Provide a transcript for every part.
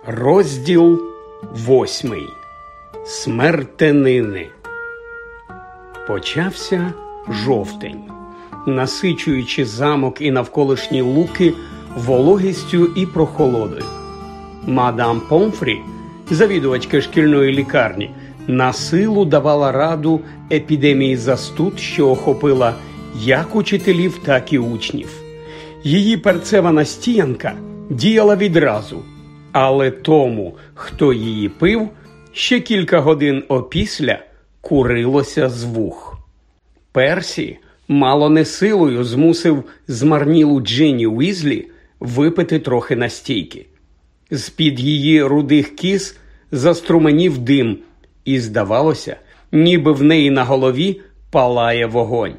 Розділ 8. Смертенини. Почався жовтень, насичуючи замок і навколишні луки вологістю і прохолодою. Мадам Помфрі, завідувачка шкільної лікарні, на силу давала раду епідемії застуд, що охопила як учителів, так і учнів. Її перцева настоянка діяла відразу, але тому, хто її пив, ще кілька годин опісля курилося з вух. Персі мало не силою змусив змарнілу Джинні Уізлі випити трохи настійки. З-під її рудих кіз заструменів дим, і здавалося, ніби в неї на голові палає вогонь.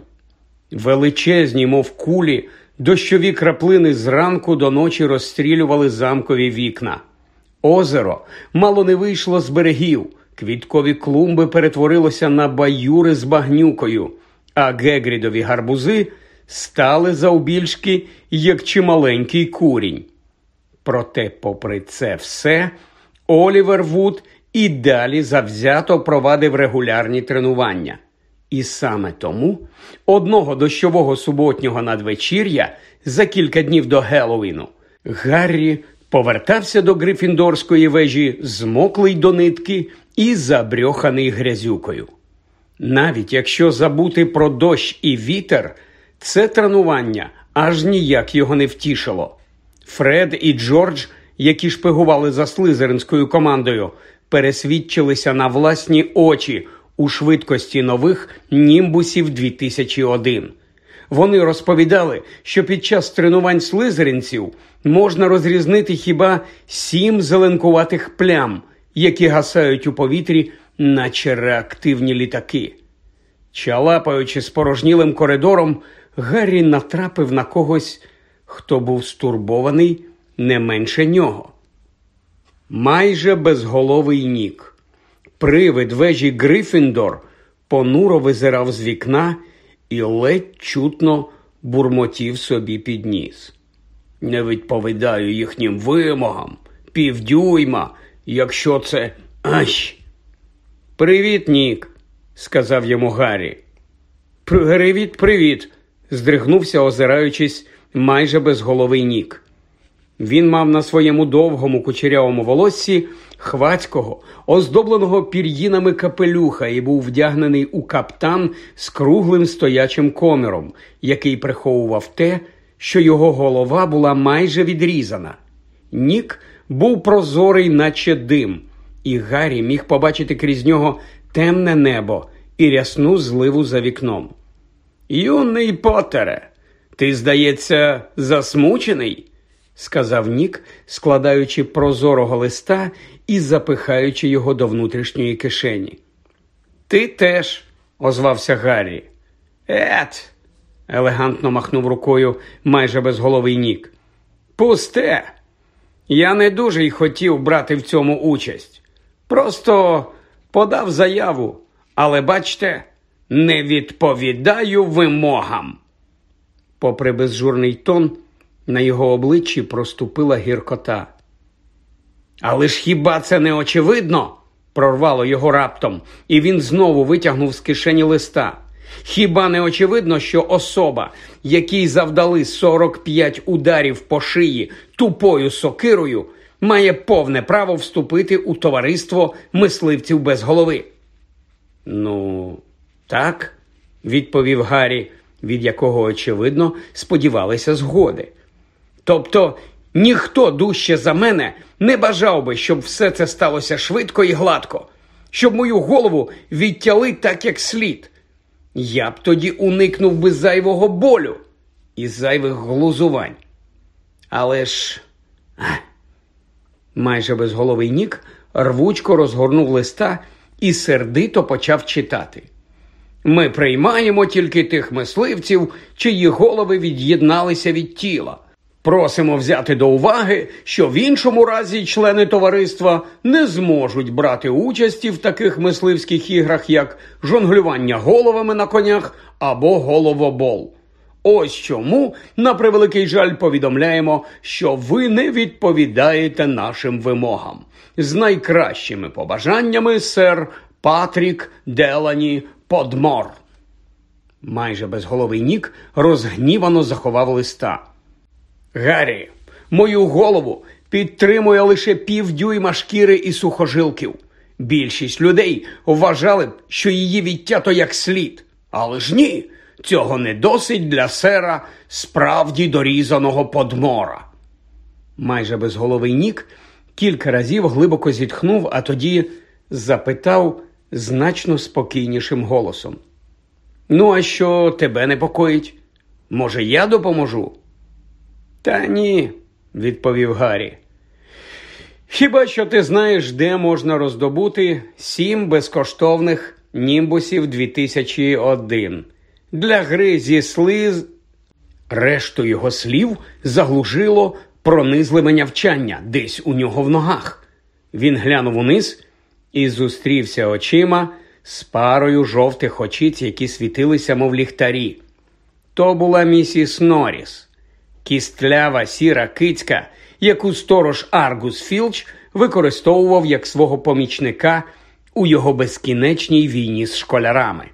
Величезні, мов кулі, дощові краплини зранку до ночі розстрілювали замкові вікна. Озеро мало не вийшло з берегів, квіткові клумби перетворилося на баюри з багнюкою, а Гегрідові гарбузи стали завбільшки, як чималенький курінь. Проте, попри це все, Олівер Вуд і далі завзято провадив регулярні тренування. І саме тому одного дощового суботнього надвечір'я за кілька днів до Геловіну Гаррі повертався до Грифіндорської вежі змоклий до нитки і забрьоханий грязюкою. Навіть якщо забути про дощ і вітер, це тренування аж ніяк його не втішило. Фред і Джордж, які шпигували за слизеринською командою, пересвідчилися на власні очі у швидкості нових німбусів 2001. Вони розповідали, що під час тренувань слизеринців можна розрізнити хіба 7 зеленкуватих плям, які гасають у повітрі, наче реактивні літаки. Чалапаючи спорожнілим коридором, Гаррі натрапив на когось, хто був стурбований не менше нього. Майже безголовий Нік. Привид вежі Грифіндор понуро визирав з вікна і ледь чутно бурмотів собі під ніс. «Не відповідаю їхнім вимогам, півдюйма, якщо це... Ай!» «Привіт, Нік», – сказав йому Гаррі. «Привіт», – здригнувся, озираючись, майже безголовий Нік. Він мав на своєму довгому кучерявому волоссі хвацького, оздобленого пір'їнами капелюха і був вдягнений у каптан з круглим стоячим коміром, який приховував те, що його голова була майже відрізана. Нік був прозорий, наче дим, і Гаррі міг побачити крізь нього темне небо і рясну зливу за вікном. «Юний Поттере, ти, здається, засмучений?» – сказав Нік, складаючи прозорого листа і запихаючи його до внутрішньої кишені. «Ти теж», – озвався Гаррі. «Ет!» – елегантно махнув рукою майже безголовий Нік. «Пусте! Я не дуже й хотів брати в цьому участь. Просто подав заяву, але, бачте, не відповідаю вимогам». Попри безжурний тон, на його обличчі проступила гіркота. «Але ж хіба це не очевидно?» – прорвало його раптом, і він знову витягнув з кишені листа. «Хіба не очевидно, що особа, якій завдали 45 ударів по шиї тупою сокирою, має повне право вступити у товариство мисливців без голови?» «Ну, так», – відповів Гаррі, від якого, очевидно, сподівалися згоди. «Тобто ніхто дужче за мене не бажав би, щоб все це сталося швидко і гладко, щоб мою голову відтяли так, як слід. Я б тоді уникнув би зайвого болю і зайвих глузувань. Але ж...» Майже безголовий Нік рвучко розгорнув листа і сердито почав читати. «Ми приймаємо тільки тих мисливців, чиї голови від'єдналися від тіла. Просимо взяти до уваги, що в іншому разі члени товариства не зможуть брати участі в таких мисливських іграх, як жонглювання головами на конях або головобол. Ось чому, на превеликий жаль, повідомляємо, що ви не відповідаєте нашим вимогам. З найкращими побажаннями, сер Патрік Делані Подмор. Майже безголовий Нік розгнівано заховав листа. Гаррі, мою голову підтримує лише півдюйма шкіри і сухожилків. Більшість людей вважали б, що її відтято як слід. Але ж ні, цього не досить для сера справді дорізаного Подмора. Майже безголовий Нік кілька разів глибоко зітхнув, а тоді запитав значно спокійнішим голосом. Ну, а що тебе непокоїть? Може, я допоможу? Та ні, відповів Гаррі. Хіба що ти знаєш, де можна роздобути 7 безкоштовних німбусів 2001 для гри зі слиз... Решту його слів заглушило пронизливе нявчання десь у нього в ногах. Він глянув униз і зустрівся очима з парою жовтих очиць, які світилися, мов ліхтарі. То була місіс Норріс, кістлява сіра кицька, яку сторож Аргус Філч використовував як свого помічника у його безкінечній війні з школярами.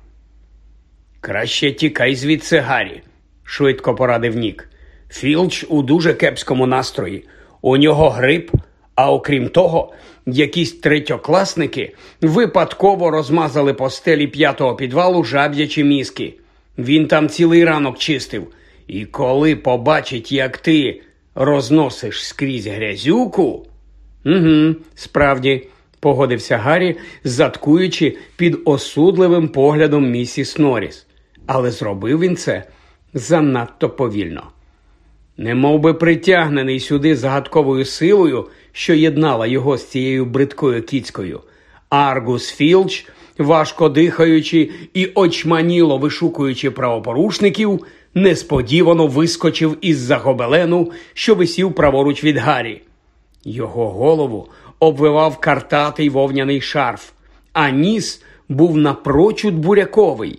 «Краще тікай звідси, Гаррі», – швидко порадив Нік. «Філч у дуже кепському настрої. У нього грип, а окрім того, якісь третьокласники випадково розмазали по стелі 5-го підвалу жаб'ячі мізки. Він там цілий ранок чистив. І коли побачить, як ти розносиш скрізь грязюку...» «Угу, справді», – погодився Гаррі, заткуючи під осудливим поглядом місіс Норріс. Але зробив він це занадто повільно. Немов би притягнений сюди загадковою силою, що єднала його з цією бридкою кіцькою, Аргус Філч, важко дихаючи і очманіло вишукуючи правопорушників, несподівано вискочив із-за гобелену, що висів праворуч від Гаррі. Його голову обвивав картатий вовняний шарф, а ніс був напрочуд буряковий.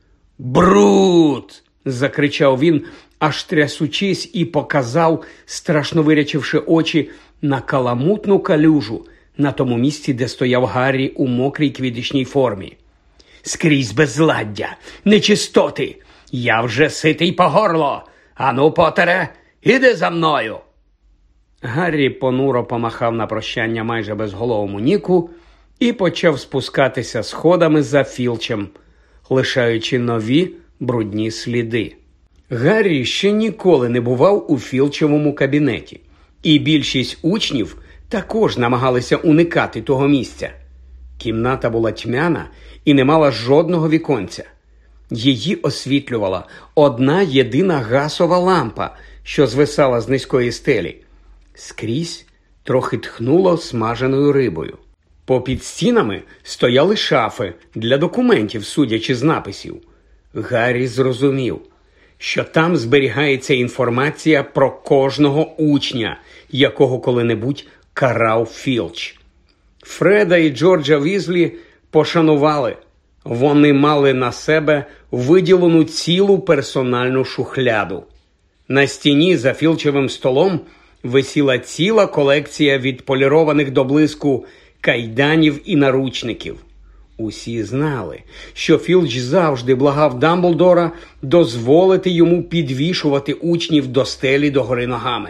«Бруд!» – закричав він, аж трясучись, і показав, страшно вирячивши очі, на каламутну калюжу на тому місці, де стояв Гаррі у мокрій квідичній формі. «Скрізь безладдя, нечистоти! Я вже ситий по горло! Ану, Потере, іди за мною!» Гаррі понуро помахав на прощання майже безголовому Ніку і почав спускатися сходами за Філчем, лишаючи нові брудні сліди. Гаррі ще ніколи не бував у Філчевому кабінеті, і більшість учнів також намагалися уникати того місця. Кімната була тьмяна і не мала жодного віконця. Її освітлювала одна єдина гасова лампа, що звисала з низької стелі. Скрізь трохи тхнуло смаженою рибою. Попід стінами стояли шафи для документів, судячи з написів. Гаррі зрозумів, що там зберігається інформація про кожного учня, якого коли-небудь карав Філч. Фреда і Джорджа Візлі пошанували. Вони мали на себе виділену цілу персональну шухляду. На стіні за Філчевим столом висіла ціла колекція відполірованих до блиску кайданів і наручників. Усі знали, що Філч завжди благав Дамблдора дозволити йому підвішувати учнів до стелі догори ногами.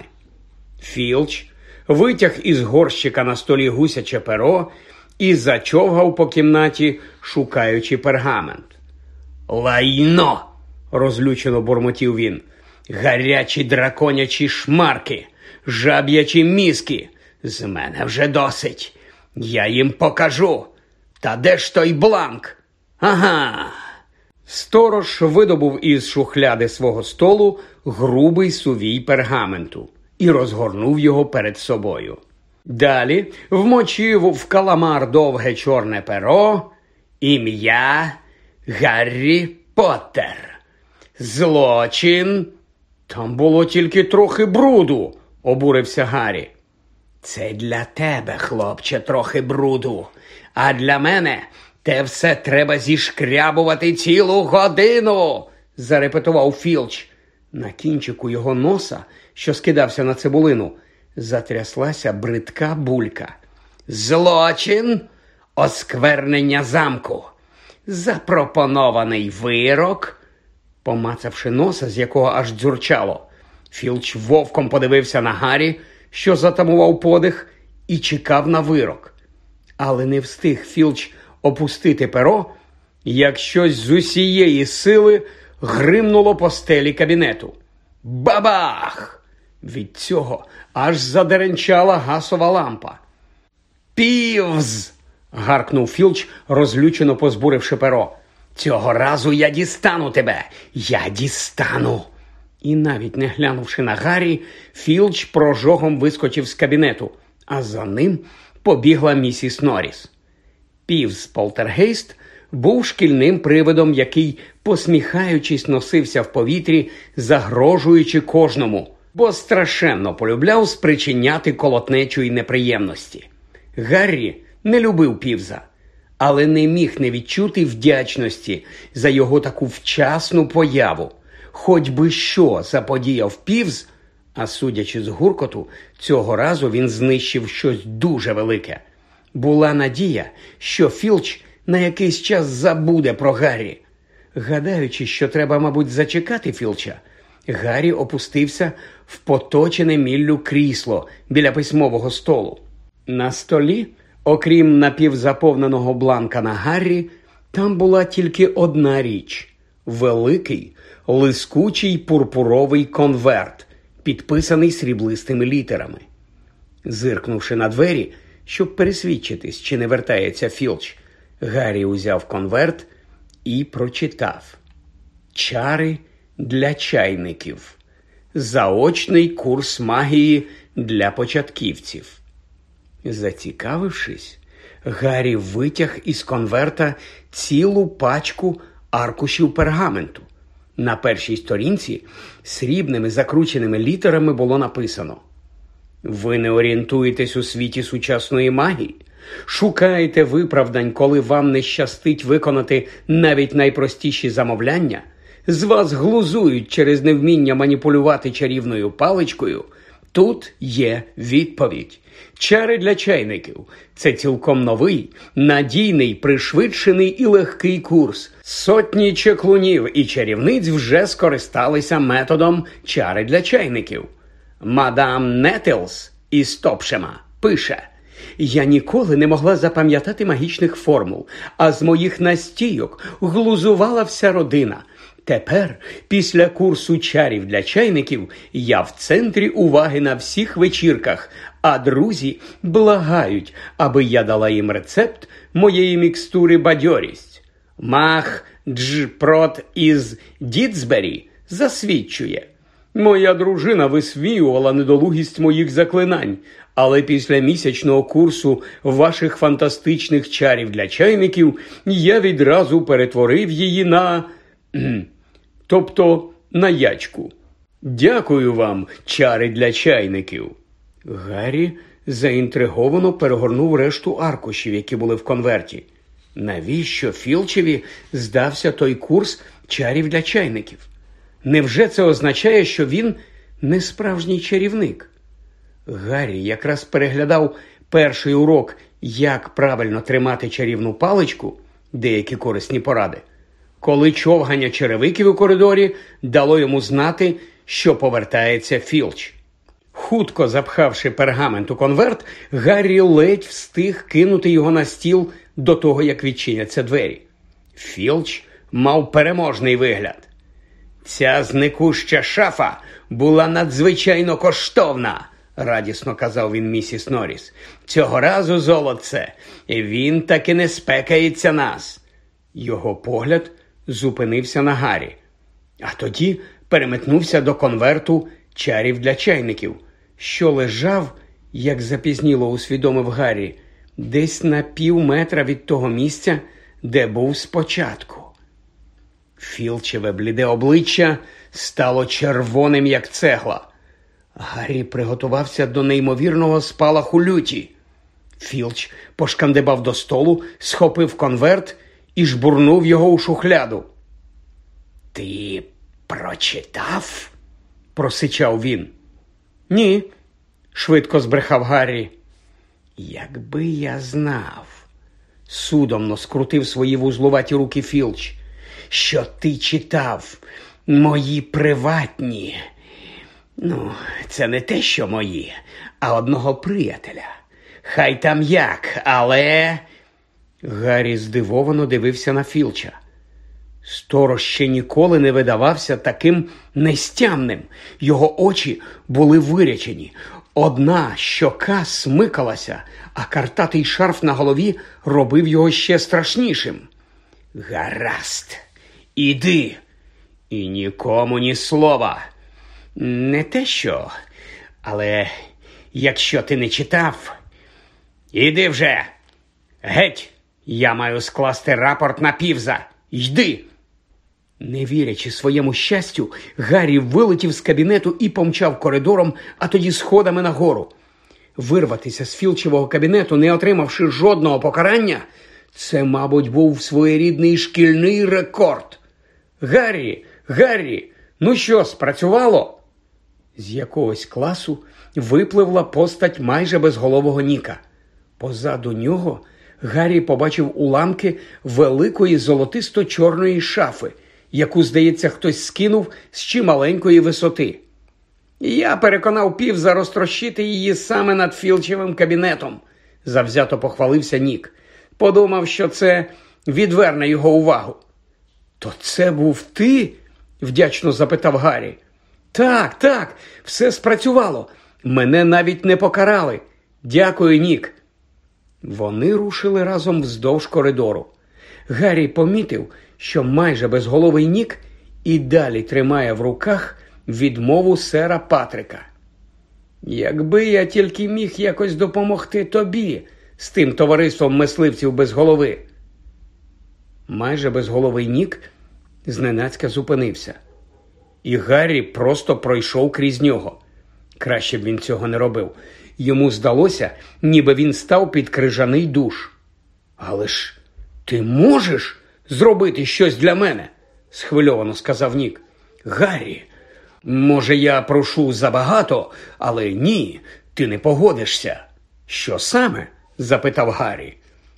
Філч витяг із горщика на столі гусяче перо і зачовгав по кімнаті, шукаючи пергамент. «Лайно!» – розлючено бурмотів він. «Гарячі драконячі шмарки, жаб'ячі мізки! З мене вже досить! Я їм покажу! Та де ж той бланк? Ага!» Сторож видобув із шухляди свого столу грубий сувій пергаменту і розгорнув його перед собою. Далі вмочив в каламар довге чорне перо, ім'я Гаррі Поттер. Злочин. Там було тільки трохи бруду, обурився Гаррі. Це для тебе, хлопче, трохи бруду, а для мене те все треба зішкрябувати цілу годину, зарепетував Філч. На кінчику його носа, що скидався на цибулину, затряслася бридка булька. «Злочин, осквернення замку, запропонований вирок». Помацавши носа, з якого аж дзюрчало, Філч вовком подивився на Гаррі, що затамував подих, і чекав на вирок. Але не встиг Філч опустити перо, як щось з усієї сили гримнуло по стелі кабінету. Бабах! Від цього аж задеренчала гасова лампа. «Півз!» – гаркнув Філч, розлючено позбуривши перо. «Цього разу я дістану тебе! Я дістану!» І навіть не глянувши на Гаррі, Філч прожогом вискочив з кабінету, а за ним побігла місіс Норріс. Півз-полтергейст був шкільним привидом, який, посміхаючись, носився в повітрі, загрожуючи кожному, бо страшенно полюбляв спричиняти колотнечу і неприємності. Гаррі не любив Півза, але не міг не відчути вдячності за його таку вчасну появу. Хоч би що заподіяв Півз, а судячи з гуркоту, цього разу він знищив щось дуже велике. Була надія, що Філч на якийсь час забуде про Гаррі. Гадаючи, що треба, мабуть, зачекати Філча, Гаррі опустився в поточене міллю крісло біля письмового столу. На столі, окрім напівзаповненого бланка на Гаррі, там була тільки одна річ – великий, лискучий пурпуровий конверт, підписаний сріблистими літерами. Зиркнувши на двері, щоб пересвідчитись, чи не вертається Філч, Гаррі узяв конверт і прочитав: «Чари для чайників. Заочний курс магії для початківців». Зацікавившись, Гаррі витяг із конверта цілу пачку аркушів пергаменту. На першій сторінці срібними закрученими літерами було написано: «Ви не орієнтуєтесь у світі сучасної магії? Шукаєте виправдань, коли вам не щастить виконати навіть найпростіші замовляння? З вас глузують через невміння маніпулювати чарівною паличкою? Тут є відповідь. Чари для чайників – це цілком новий, надійний, пришвидшений і легкий курс. Сотні чаклунів і чарівниць вже скористалися методом чари для чайників. Мадам Неттлс із Топшема пише: «Я ніколи не могла запам'ятати магічних формул, а з моїх настійок глузувала вся родина. Тепер, після курсу чарів для чайників, я в центрі уваги на всіх вечірках, а друзі благають, аби я дала їм рецепт моєї мікстури бадьорість. Мах Джпрот із Дідсбері засвідчує: моя дружина висміювала недолугість моїх заклинань, але після місячного курсу ваших фантастичних чарів для чайників я відразу перетворив її на... тобто на ячку. Дякую вам, чари для чайників». Гаррі заінтриговано перегорнув решту аркушів, які були в конверті. Навіщо Філчеві здався той курс чарів для чайників? Невже це означає, що він не справжній чарівник? Гаррі якраз переглядав перший урок «Як правильно тримати чарівну паличку», деякі корисні поради, коли човгання черевиків у коридорі дало йому знати, що повертається Філч. Хутко запхавши пергамент у конверт, Гаррі ледь встиг кинути його на стіл до того, як відчиняться двері. Філч мав переможний вигляд. «Ця зникуща шафа була надзвичайно коштовна», – радісно казав він місіс Норріс. «Цього разу, золотце, він таки не спекається нас». Його погляд зупинився на Гаррі, а тоді переметнувся до конверту чарів для чайників, що лежав, як запізніло усвідомив Гаррі, десь на півметра від того місця, де був спочатку. Філчеве бліде обличчя стало червоним, як цегла. Гаррі приготувався до неймовірного спалаху люті. Філч пошкандибав до столу, схопив конверт і жбурнув його у шухляду. «Ти прочитав?» – просичав він. «Ні», – швидко збрехав Гаррі. «Якби я знав», – судомно скрутив свої вузлуваті руки Філч, – «що ти читав мої приватні. Це не те, що мої, а одного приятеля. Хай там як, але...» Гаррі здивовано дивився на Філча. Сторож ще ніколи не видавався таким нестямним. Його очі були вирячені. Одна щока смикалася, а картатий шарф на голові робив його ще страшнішим. «Гаразд, іди, і нікому ні слова. Не те що, але якщо ти не читав, іди вже. Геть, я маю скласти рапорт на Півза. Йди!» Не вірячи своєму щастю, Гаррі вилетів з кабінету і помчав коридором, а тоді сходами нагору. Вирватися з Філчевого кабінету, не отримавши жодного покарання, це, мабуть, був своєрідний шкільний рекорд. Гаррі, ну що, спрацювало?» З якогось класу випливла постать майже безголового Ніка. Позаду нього Гаррі побачив уламки великої золотисто-чорної шафи, яку, здається, хтось скинув з чималенької висоти. «Я переконав Півза розтрощити її саме над Філчевим кабінетом», – завзято похвалився Нік. «Подумав, що це відверне його увагу». «То це був ти?» – вдячно запитав Гаррі. Так, все спрацювало. Мене навіть не покарали. Дякую, Нік». Вони рушили разом вздовж коридору. Гаррі помітив, що майже безголовий Нік і далі тримає в руках відмову сера Патрика. «Якби я тільки міг якось допомогти тобі з тим товариством мисливців без голови». Майже безголовий Нік зненацька зупинився. І Гаррі просто пройшов крізь нього. Краще б він цього не робив. Йому здалося, ніби він став під крижаний душ. «Але ж ти можеш зробити щось для мене?» – схвильовано сказав Нік. «Гаррі, може, я прошу забагато, але ні, ти не погодишся». «Що саме?» – запитав Гаррі.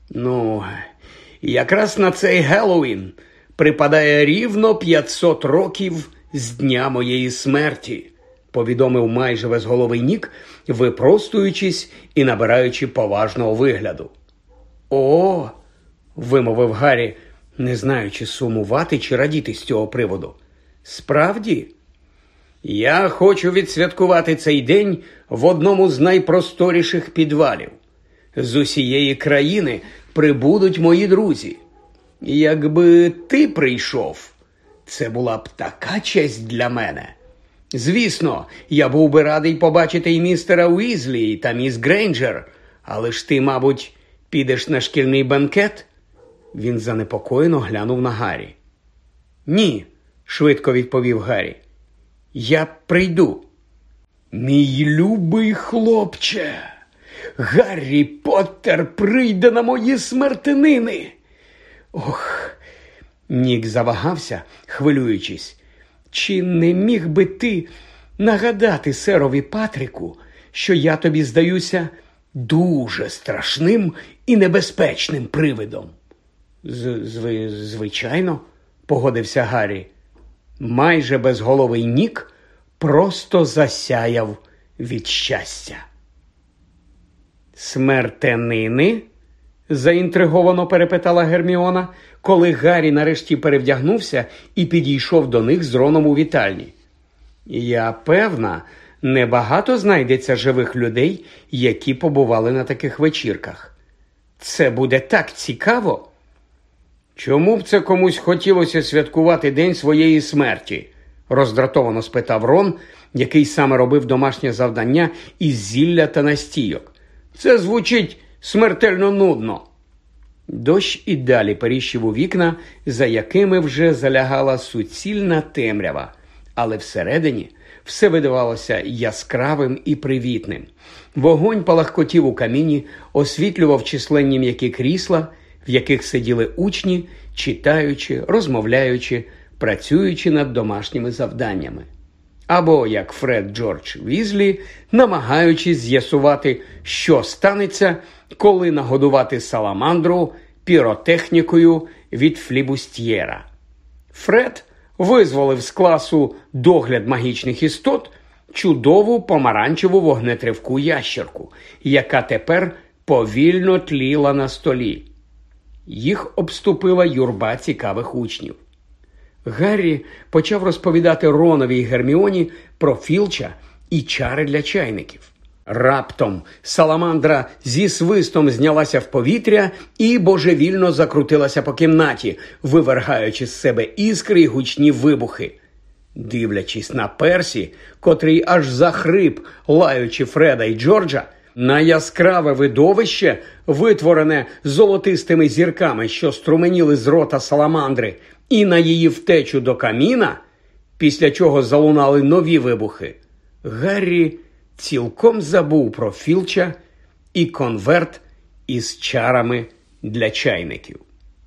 Якраз на цей Геллоуін припадає рівно 500 років з дня моєї смерті», – повідомив майже безголовий Нік, випростуючись і набираючи поважного вигляду. «О!» – вимовив Гаррі, не знаючи, сумувати чи радіти з цього приводу. «Справді? Я хочу відсвяткувати цей день в одному з найпросторіших підвалів. З усієї країни прибудуть мої друзі. Якби ти прийшов, це була б така честь для мене. Звісно, я був би радий побачити і містера Уізлі, та міс Грейнджер, але ж ти, мабуть, підеш на шкільний бенкет?» Він занепокоєно глянув на Гаррі. «Ні», – швидко відповів Гаррі. «Я прийду». «Мій любий хлопче, Гаррі Поттер прийде на мої смертинини!» «Ох!» – Нік завагався, хвилюючись. «Чи не міг би ти нагадати серові Патрику, що я тобі здаюся дуже страшним і небезпечним привидом?» «Звичайно», – погодився Гаррі. Майже безголовий Нік просто засяяв від щастя. «Смертенини?» – заінтриговано перепитала Герміона, коли Гаррі нарешті перевдягнувся і підійшов до них з Роном у вітальні. «Я певна, небагато знайдеться живих людей, які побували на таких вечірках. Це буде так цікаво!» «Чому б це комусь хотілося святкувати день своєї смерті?» – роздратовано спитав Рон, який саме робив домашнє завдання із зілля та настійок. «Це звучить смертельно нудно». Дощ і далі періщив у вікна, за якими вже залягала суцільна темрява, але всередині все видавалося яскравим і привітним. Вогонь палахкотів у каміні, освітлював численні м'які крісла, в яких сиділи учні, читаючи, розмовляючи, працюючи над домашніми завданнями. Або, як Фред Джордж Візлі, намагаючись з'ясувати, що станеться, коли нагодувати саламандру піротехнікою від флібустьєра. Фред визволив з класу «Догляд магічних істот» чудову помаранчеву вогнетривку ящерку, яка тепер повільно тліла на столі. Їх обступила юрба цікавих учнів. Гаррі почав розповідати Ронові й Герміоні про Філча і чари для чайників. Раптом саламандра зі свистом знялася в повітря і божевільно закрутилася по кімнаті, вивергаючи з себе іскри й гучні вибухи. Дивлячись на Персі, котрий аж захрип, лаючи Фреда й Джорджа, на яскраве видовище, витворене золотистими зірками, що струменіли з рота саламандри, і на її втечу до каміна, після чого залунали нові вибухи, Гаррі цілком забув про Філча і конверт із чарами для чайників.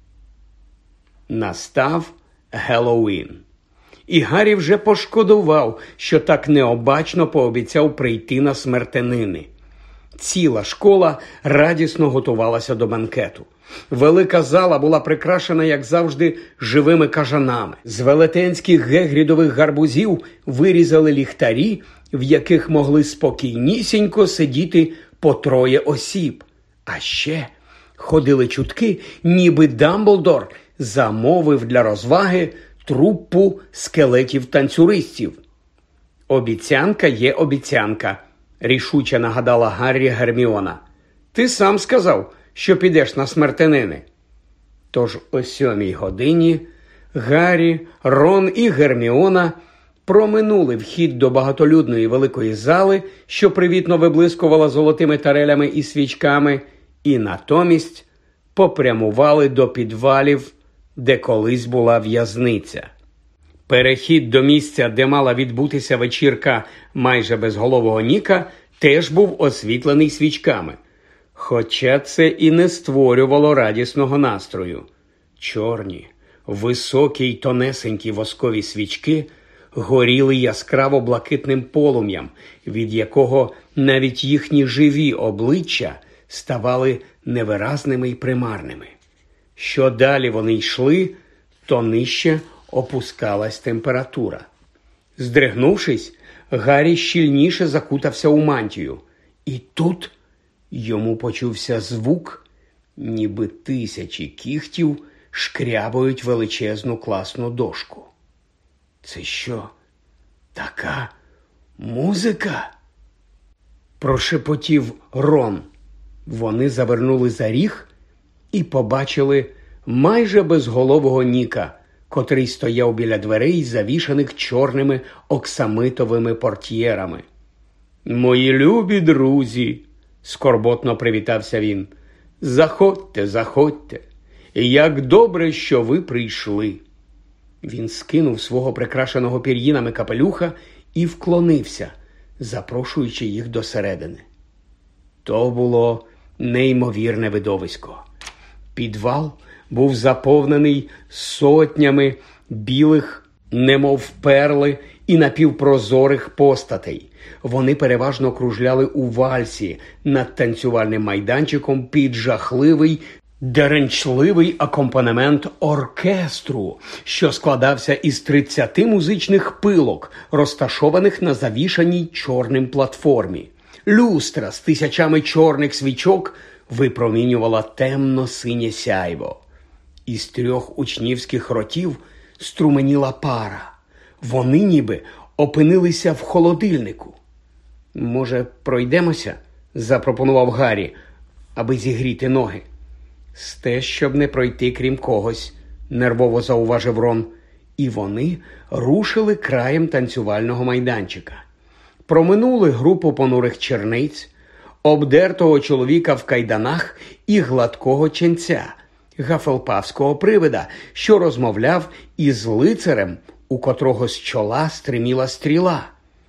Настав Геллоуін. І Гаррі вже пошкодував, що так необачно пообіцяв прийти на смертенини. Ціла школа радісно готувалася до банкету. Велика зала була прикрашена, як завжди, живими кажанами. З велетенських гегрідових гарбузів вирізали ліхтарі, в яких могли спокійнісінько сидіти по 3 осіб. А ще ходили чутки, ніби Дамблдор замовив для розваги труппу скелетів-танцюристів. «Обіцянка є обіцянка», – рішуче нагадала Гаррі Герміона. «Ти сам сказав, що підеш на смертенини». Тож о 7 годині Гаррі, Рон і Герміона проминули вхід до багатолюдної великої зали, що привітно виблискувала золотими тарелями і свічками, і натомість попрямували до підвалів, де колись була в'язниця. Перехід до місця, де мала відбутися вечірка майже безголового Ніка, теж був освітлений свічками. Хоча це і не створювало радісного настрою. Чорні, високі й тонесенькі воскові свічки горіли яскраво блакитним полум'ям, від якого навіть їхні живі обличчя ставали невиразними й примарними. Що далі вони йшли, то нижче опускалась температура. Здригнувшись, Гаррі щільніше закутався у мантію. І тут йому почувся звук, ніби 1000 кігтів шкрябають величезну класну дошку. «Це що, така музика?» – прошепотів Рон. Вони завернули за ріг і побачили майже безголового Ніка, котрий стояв біля дверей, завішаних чорними оксамитовими портьєрами. «Мої любі друзі!» – скорботно привітався він. «Заходьте, заходьте! Як добре, що ви прийшли!» Він скинув свого прикрашеного пір'їнами капелюха і вклонився, запрошуючи їх досередини. То було неймовірне видовисько. Підвал був заповнений сотнями білих, немов перли, і напівпрозорих постатей. Вони переважно кружляли у вальсі над танцювальним майданчиком під жахливий, деренчливий акомпанемент оркестру, що складався із 30 музичних пилок, розташованих на завішаній чорним платформі. Люстра з 1000 чорних свічок випромінювала темно-синє сяйво. Із 3 учнівських ротів струменіла пара. Вони ніби опинилися в холодильнику. «Може, пройдемося?» – запропонував Гаррі, аби зігріти ноги. «Сте, щоб не пройти крім когось», – нервово зауважив Рон. І вони рушили краєм танцювального майданчика. Проминули групу понурих черниць, обдертого чоловіка в кайданах і гладкого ченця, гафелпавського привида, що розмовляв із лицарем, у котрого з чола стриміла стріла.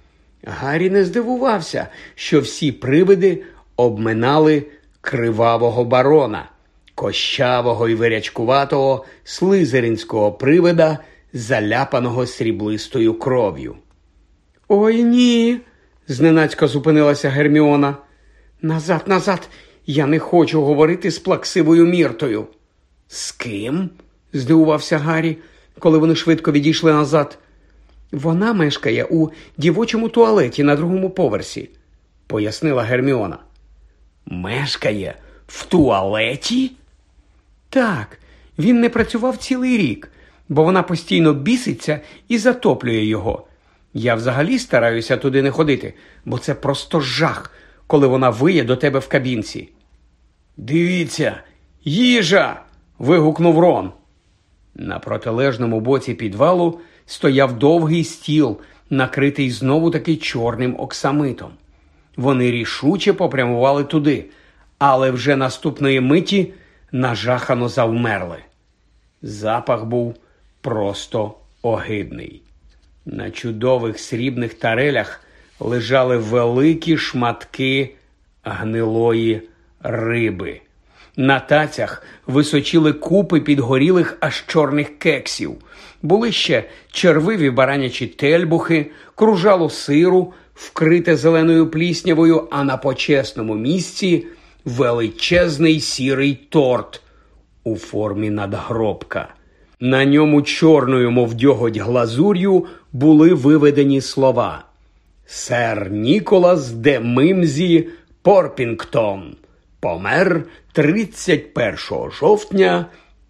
Гаррі не здивувався, що всі привиди обминали кривавого барона, кощавого і вирячкуватого слизеринського привида, заляпаного сріблистою кров'ю. Ой, ні, зненацька зупинилася Герміона. Назад, назад, я не хочу говорити з плаксивою Міртою. З ким? Здивувався Гаррі, коли вони швидко відійшли назад. Вона мешкає у дівочому туалеті на другому поверсі, пояснила Герміона. Мешкає в туалеті? Так, він не працював цілий рік, бо вона постійно біситься і затоплює його. Я взагалі стараюся туди не ходити, бо це просто жах, коли вона виє до тебе в кабінці. Дивіться, їжа! Вигукнув Рон. На протилежному боці підвалу стояв довгий стіл, накритий знову-таки чорним оксамитом. Вони рішуче попрямували туди, але вже наступної миті нажахано завмерли. Запах був просто огидний. На чудових срібних тарелях лежали великі шматки гнилої риби. На тацях височили купи підгорілих аж чорних кексів. Були ще червиві баранячі тельбухи, кружало сиру, вкрите зеленою пліснявою, а на почесному місці величезний сірий торт у формі надгробка. На ньому чорною, мов дьоготь, глазур'ю були виведені слова: «Сер Ніколас де Мимзі Порпінгтон помер 31 жовтня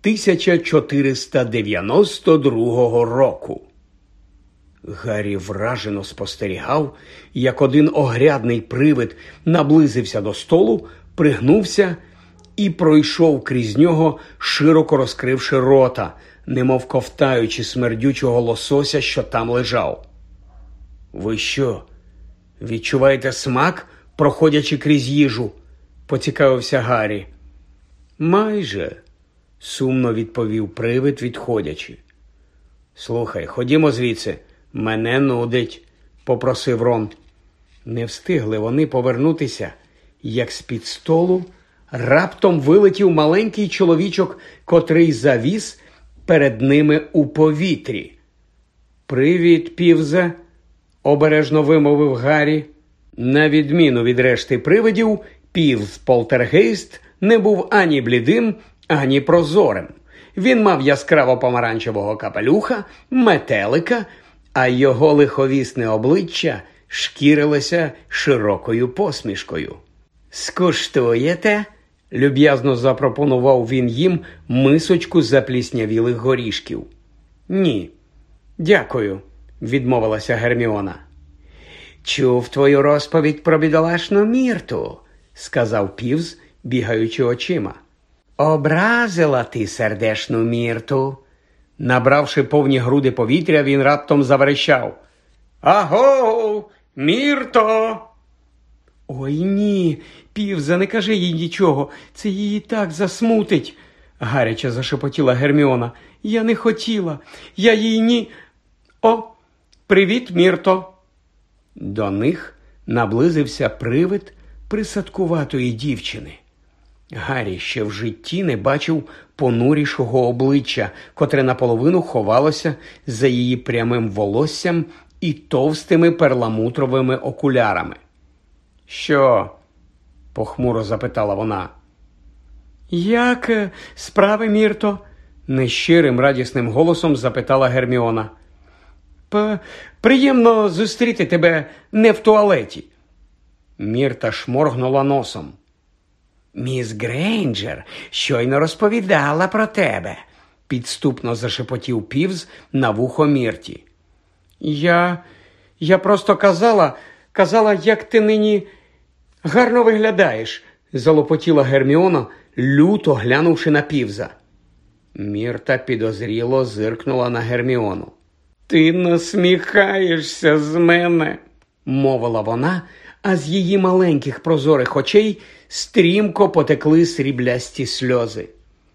1492 року». Гаррі вражено спостерігав, як один огрядний привид наблизився до столу, пригнувся і пройшов крізь нього, широко розкривши рота, немов ковтаючи смердючого лосося, що там лежав. «Ви що, відчуваєте смак, проходячи крізь їжу?» – поцікавився Гаррі. «Майже», – сумно відповів привид, відходячи. «Слухай, ходімо звідси, мене нудить», – попросив Рон. Не встигли вони повернутися, як з-під столу раптом вилетів маленький чоловічок, котрий завіс перед ними у повітрі. «Привіт, Півзе», – обережно вимовив Гаррі. На відміну від решти привидів, Півз-полтергейст не був ані блідим, ані прозорим. Він мав яскраво-помаранчевого капелюха, метелика, а його лиховісне обличчя шкірилося широкою посмішкою. «Скуштуєте?» – люб'язно запропонував він їм мисочку запліснявілих горішків. «Ні, дякую», – відмовилася Герміона. «Чув твою розповідь про бідолашну Мірту», – сказав Півз, бігаючи очима. «Образила ти сердешну Мірту». Набравши повні груди повітря, він раптом заверещав: «Аго, Мірто!» «Ой, ні, Півзе, не кажи їй нічого, це її так засмутить», – гаряче зашепотіла Герміона. «Я не хотіла, я їй ні...» «О, привіт, Мірто!» До них наблизився привид присадкуватої дівчини. Гаррі ще в житті не бачив понурішого обличчя, котре наполовину ховалося за її прямим волоссям і товстими перламутровими окулярами. «Що?» – похмуро запитала вона. «Як справи, Мірто?» – нещирим радісним голосом запитала Герміона. «Приємно зустріти тебе не в туалеті». Мірта шморгнула носом. «Міс Грейнджер щойно розповідала про тебе», – підступно зашепотів Півз на вухо Мірті. Я просто казала, як ти нині гарно виглядаєш», – залопотіла Герміона, люто глянувши на Півза. Мірта підозріло зиркнула на Герміону. «Ти насміхаєшся з мене», – мовила вона, а з її маленьких прозорих очей стрімко потекли сріблясті сльози.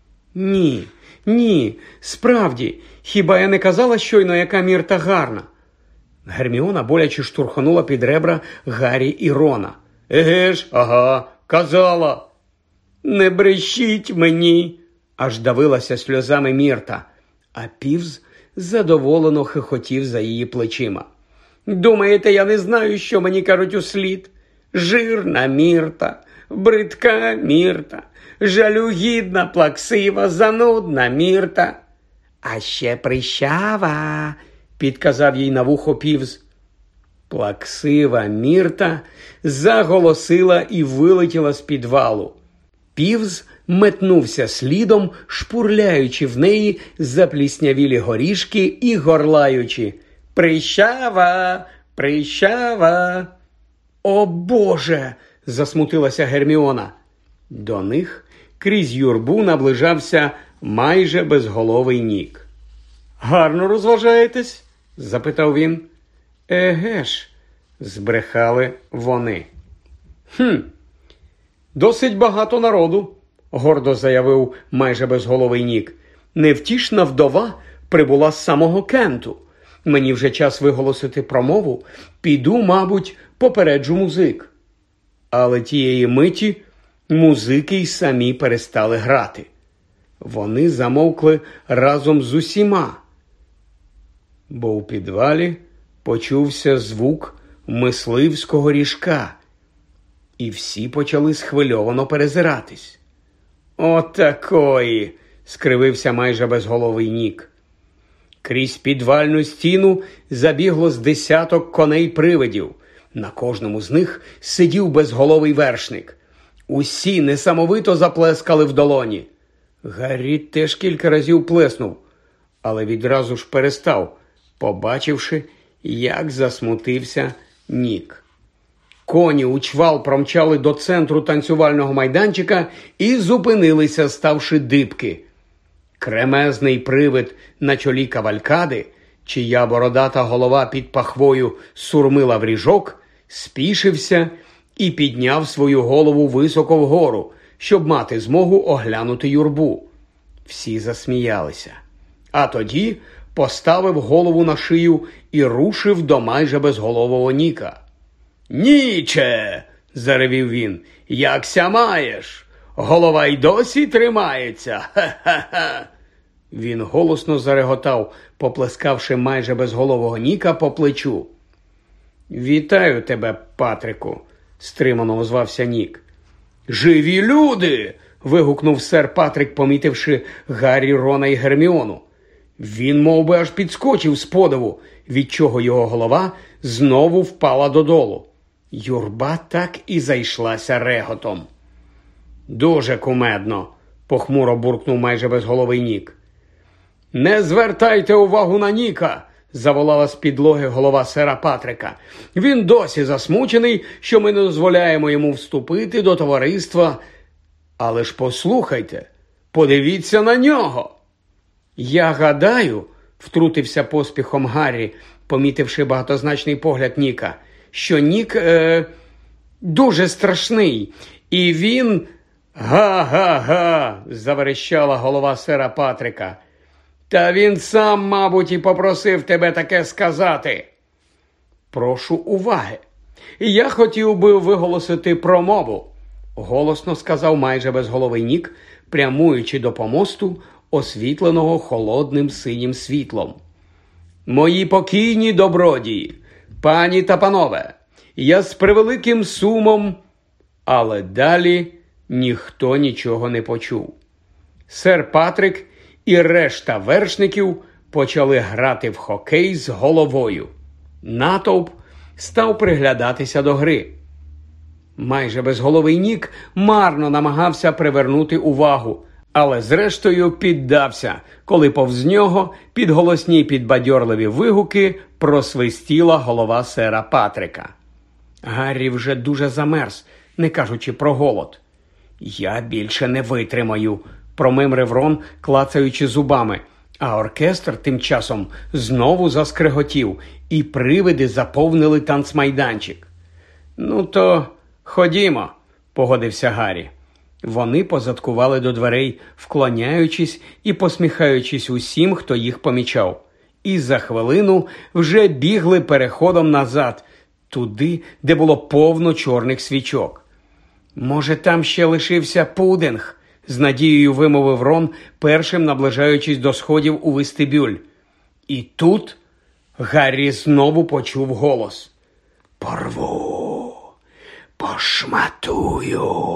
Ні, справді, хіба я не казала щойно, яка Мірта гарна?» Герміона боляче штурханула під ребра Гаррі і Рона. «Еге ж, ага, казала!» «Не брешіть мені!» – аж давилася сльозами Мірта, а Півз задоволено хихотів за її плечима. Думаєте, я не знаю, що мені кажуть услід? Жирна Мірта, бридка Мірта, жалюгідна, плаксива, занудна Мірта. А ще прищава, підказав їй на вухо Півз. Плаксива Мірта заголосила і вилетіла з підвалу. Півз метнувся слідом, шпурляючи в неї запліснявілі горішки і горлаючи: «Прищава! Прищава!» «О, Боже!» – засмутилася Герміона. До них крізь юрбу наближався майже безголовий Нік. «Гарно розважаєтесь?» – запитав він. «Еге ж», – збрехали вони. «Досить багато народу», – гордо заявив майже безголовий Нік. «Невтішна вдова прибула з самого Кенту. Мені вже час виголосити промову. Піду, мабуть, попереджу музик». Але тієї миті музики й самі перестали грати. Вони замовкли разом з усіма, бо у підвалі почувся звук мисливського ріжка, і всі почали схвильовано перезиратись. «Отакої!» – скривився майже безголовий Нік. Крізь підвальну стіну забігло з 10 коней-привидів. На кожному з них сидів безголовий вершник. Усі несамовито заплескали в долоні. Гаррі теж кілька разів плеснув, але відразу ж перестав, побачивши, як засмутився Нік. Коні у чвал промчали до центру танцювального майданчика і зупинилися, ставши дибки. Кремезний привид на чолі кавалькади, чия бородата голова під пахвою сурмила в ріжок, спішився і підняв свою голову високо вгору, щоб мати змогу оглянути юрбу. Всі засміялися. А тоді поставив голову на шию і рушив до майже безголового Ніка. «Ніче!» – заревів він. «Якся маєш? Голова й досі тримається! Ха-ха-ха!» Він голосно зареготав, поплескавши майже безголового Ніка по плечу. «Вітаю тебе, Патрику!» – стримано озвався Нік. «Живі люди!» – вигукнув сер Патрик, помітивши Гаррі, Рона і Герміону. Він мов би аж підскочив з подиву, від чого його голова знову впала додолу. Юрба так і зайшлася реготом. «Дуже кумедно!» – похмуро буркнув майже безголовий Нік. «Не звертайте увагу на Ніка!» – заволала з підлоги голова сера Патрика. «Він досі засмучений, що ми не дозволяємо йому вступити до товариства. Але ж послухайте, подивіться на нього!» «Я гадаю», – втрутився поспіхом Гаррі, помітивши багатозначний погляд Ніка, що Нік дуже страшний, і він… «Га-га-га!» – заверещала голова сера Патрика. «Та він сам, мабуть, і попросив тебе таке сказати». «Прошу уваги. Я хотів би виголосити промову», – голосно сказав майже безголовий Нік, прямуючи до помосту, освітленого холодним синім світлом. «Мої покійні добродії, пані та панове, я з превеликим сумом…» Але далі ніхто нічого не почув. Сер Патрик і решта вершників почали грати в хокей з головою. Натовп став приглядатися до гри. Майже безголовий Нік марно намагався привернути увагу, але зрештою піддався, коли повз нього під голосні підбадьорливі вигуки просвистіла голова сера Патрика. Гаррі вже дуже замерз, не кажучи про голод. «Я більше не витримаю», – промимрив Рон, клацаючи зубами, а оркестр тим часом знову заскреготів, і привиди заповнили танцмайданчик. «Ну то ходімо», – погодився Гаррі. Вони позадкували до дверей, вклоняючись і посміхаючись усім, хто їх помічав. І за хвилину вже бігли переходом назад, туди, де було повно чорних свічок. «Може, там ще лишився пудинг?» – з надією вимовив Рон, першим наближаючись до сходів у вестибюль. І тут Гаррі знову почув голос. «Порву, пошматую,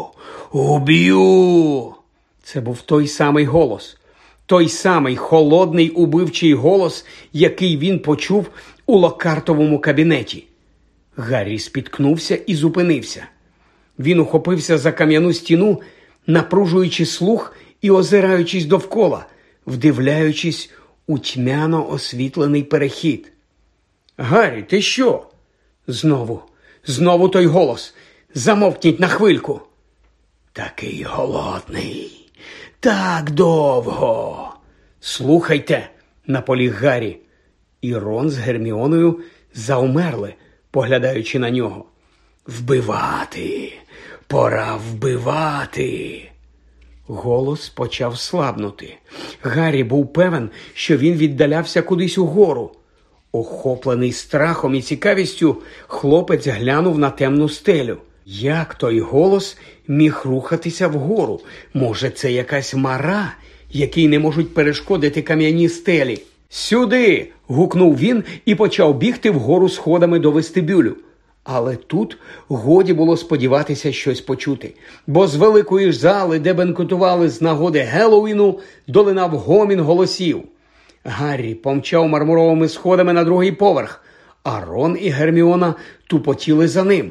уб'ю!» Це був той самий голос. Той самий холодний убивчий голос, який він почув у Локартовому кабінеті. Гаррі спіткнувся і зупинився. Він ухопився за кам'яну стіну, напружуючи слух і озираючись довкола, вдивляючись у тьмяно освітлений перехід. «Гаррі, ти що?» Знову той голос. «Замовкніть на хвильку!» «Такий голодний! Так довго!» «Слухайте!» – наполіг Гаррі. І Рон з Герміоною завмерли, поглядаючи на нього. «Вбивати! Пора вбивати!» Голос почав слабнути. Гаррі був певен, що він віддалявся кудись угору. Охоплений страхом і цікавістю, хлопець глянув на темну стелю. Як той голос міг рухатися вгору? Може, це якась мара, якій не можуть перешкодити кам'яні стелі? «Сюди!» – гукнув він і почав бігти вгору сходами до вестибюлю. Але тут годі було сподіватися щось почути, бо з великої ж зали, де бенкетували з нагоди Геллоуіну, долинав гомін голосів. Гаррі помчав мармуровими сходами на другий поверх, а Рон і Герміона тупотіли за ним.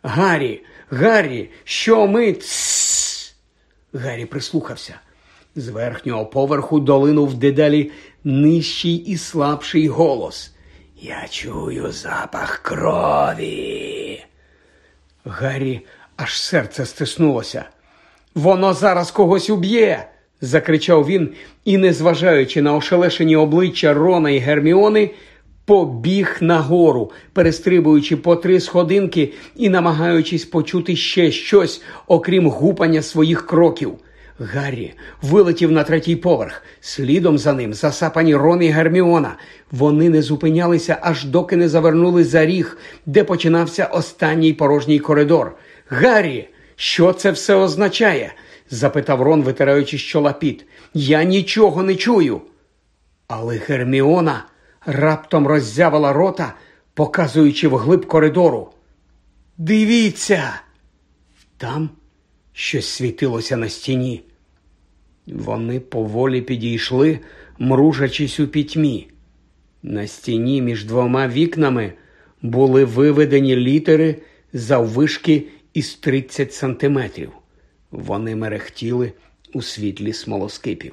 Гаррі, що ми...» «Тссс!» Гаррі прислухався. З верхнього поверху долинув дедалі нижчий і слабший голос. «Я чую запах крові!» Гаррі аж серце стиснулося. «Воно зараз когось уб'є!» – закричав він і, незважаючи на ошелешені обличчя Рона і Герміони, побіг нагору, перестрибуючи по 3 сходинки і намагаючись почути ще щось, окрім гупання своїх кроків. Гаррі вилетів на 3-й поверх. Слідом за ним засапані Рон і Герміона. Вони не зупинялися, аж доки не завернули за ріг, де починався останній порожній коридор. «Гаррі, що це все означає?» – запитав Рон, витираючи з чола піт. «Я нічого не чую!» Але Герміона раптом роззявила рота, показуючи вглиб коридору. «Дивіться!» Там щось світилося на стіні. Вони поволі підійшли, мружачись у пітьмі. На стіні між 2 вікнами були виведені літери заввишки із 30 сантиметрів. Вони мерехтіли у світлі смолоскипів.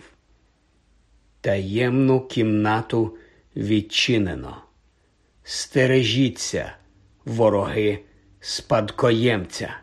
«Таємну кімнату відчинено. Стережіться, вороги спадкоємця».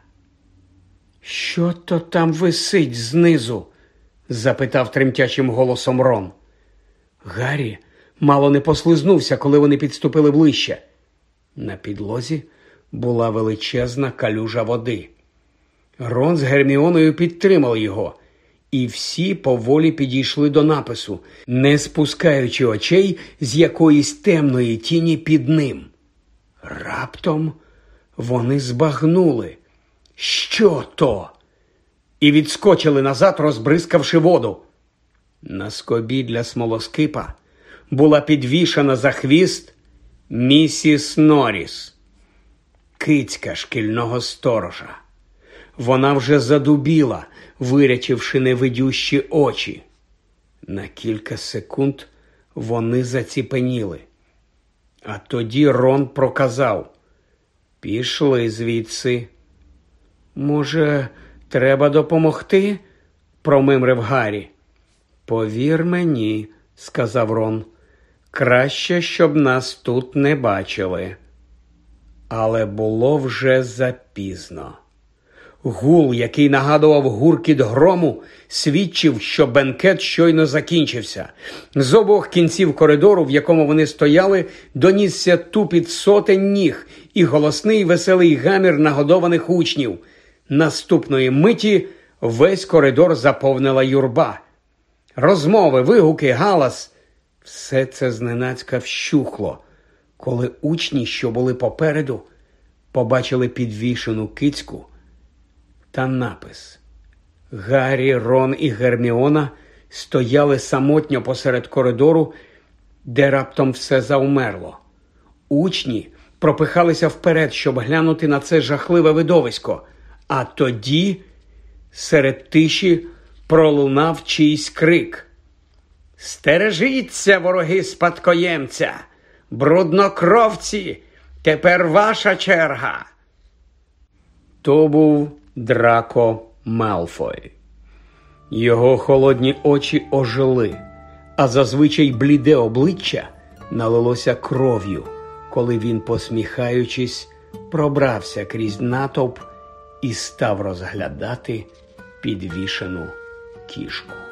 «Що то там висить знизу?» – запитав тремтячим голосом Рон. Гаррі мало не послизнувся, коли вони підступили ближче. На підлозі була величезна калюжа води. Рон з Герміоною підтримали його, і всі поволі підійшли до напису, не спускаючи очей з якоїсь темної тіні під ним. Раптом вони збагнули. Що то? І відскочили назад, розбризкавши воду. На скобі для смолоскипа була підвішана за хвіст місіс Норріс, кицька шкільного сторожа. Вона вже задубіла, вирячивши невидющі очі. На кілька секунд вони заціпеніли. А тоді Рон проказав: «Пішли звідси». «Може, треба допомогти?» – промимрив Гаррі. «Повір мені», – сказав Рон, – «краще, щоб нас тут не бачили». Але було вже запізно. Гул, який нагадував гуркіт грому, свідчив, що бенкет щойно закінчився. З обох кінців коридору, в якому вони стояли, донісся тупіт сотень ніг і голосний веселий гамір нагодованих учнів. Наступної миті весь коридор заповнила юрба. Розмови, вигуки, галас – все це зненацька вщухло, коли учні, що були попереду, побачили підвішену кицьку та напис. Гаррі, Рон і Герміона стояли самотньо посеред коридору, де раптом все завмерло. Учні пропихалися вперед, щоб глянути на це жахливе видовисько. А тоді серед тиші пролунав чийсь крик. «Стережіться, вороги спадкоємця! Бруднокровці! Тепер ваша черга!» То був Драко Малфой. Його холодні очі ожили, а зазвичай бліде обличчя налилося кров'ю, коли він, посміхаючись, пробрався крізь натовп і став розглядати підвішену кішку.